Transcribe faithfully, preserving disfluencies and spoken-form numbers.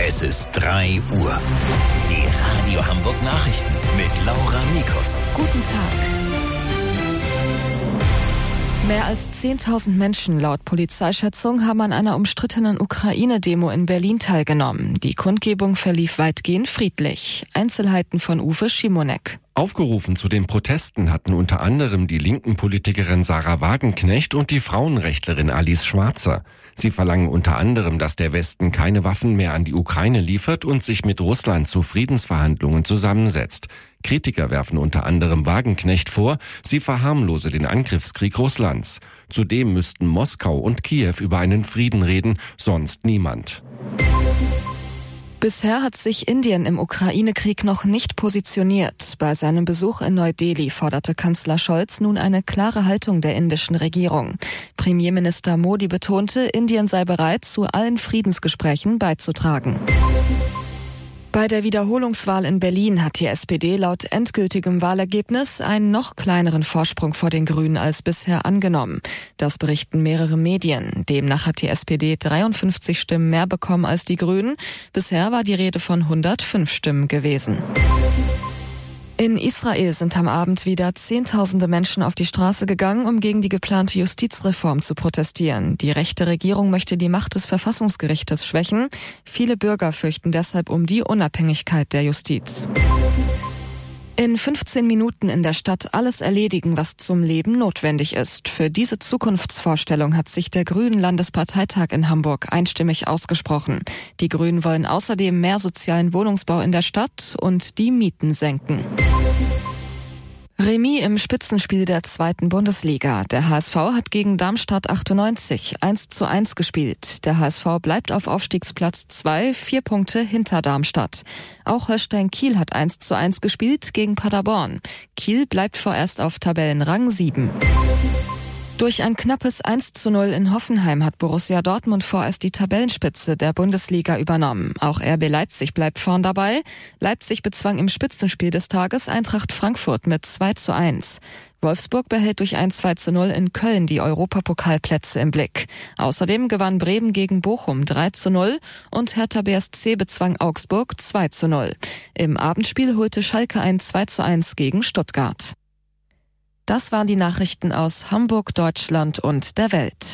Es ist drei Uhr. Die Radio Hamburg Nachrichten mit Laura Mikus. Guten Tag. Mehr als zehntausend Menschen laut Polizeischätzung haben an einer umstrittenen Ukraine-Demo in Berlin teilgenommen. Die Kundgebung verlief weitgehend friedlich. Einzelheiten von Uwe Schimonek. Aufgerufen zu den Protesten hatten unter anderem die linken Politikerin Sarah Wagenknecht und die Frauenrechtlerin Alice Schwarzer. Sie verlangen unter anderem, dass der Westen keine Waffen mehr an die Ukraine liefert und sich mit Russland zu Friedensverhandlungen zusammensetzt. Kritiker werfen unter anderem Wagenknecht vor, sie verharmlose den Angriffskrieg Russlands. Zudem müssten Moskau und Kiew über einen Frieden reden, sonst niemand. Bisher hat sich Indien im Ukraine-Krieg noch nicht positioniert. Bei seinem Besuch in Neu-Delhi forderte Kanzler Scholz nun eine klare Haltung der indischen Regierung. Premierminister Modi betonte, Indien sei bereit, zu allen Friedensgesprächen beizutragen. Bei der Wiederholungswahl in Berlin hat die S P D laut endgültigem Wahlergebnis einen noch kleineren Vorsprung vor den Grünen als bisher angenommen. Das berichten mehrere Medien. Demnach hat die S P D dreiundfünfzig Stimmen mehr bekommen als die Grünen. Bisher war die Rede von hundertfünf Stimmen gewesen. In Israel sind am Abend wieder Zehntausende Menschen auf die Straße gegangen, um gegen die geplante Justizreform zu protestieren. Die rechte Regierung möchte die Macht des Verfassungsgerichtes schwächen. Viele Bürger fürchten deshalb um die Unabhängigkeit der Justiz. In fünfzehn Minuten in der Stadt alles erledigen, was zum Leben notwendig ist. Für diese Zukunftsvorstellung hat sich der Grünen Landesparteitag in Hamburg einstimmig ausgesprochen. Die Grünen wollen außerdem mehr sozialen Wohnungsbau in der Stadt und die Mieten senken. Remis im Spitzenspiel der zweiten Bundesliga. Der H S V hat gegen Darmstadt achtundneunzig eins zu eins gespielt. Der H S V bleibt auf Aufstiegsplatz zwei, vier Punkte hinter Darmstadt. Auch Holstein Kiel hat eins zu eins gespielt gegen Paderborn. Kiel bleibt vorerst auf Tabellenrang sieben. Durch ein knappes eins zu null in Hoffenheim hat Borussia Dortmund vorerst die Tabellenspitze der Bundesliga übernommen. Auch R B Leipzig bleibt vorn dabei. Leipzig bezwang im Spitzenspiel des Tages Eintracht Frankfurt mit zwei zu eins. Wolfsburg behält durch ein zwei zu null in Köln die Europapokalplätze im Blick. Außerdem gewann Bremen gegen Bochum drei zu null und Hertha B S C bezwang Augsburg zwei zu null. Im Abendspiel holte Schalke ein zwei zu eins gegen Stuttgart. Das waren die Nachrichten aus Hamburg, Deutschland und der Welt.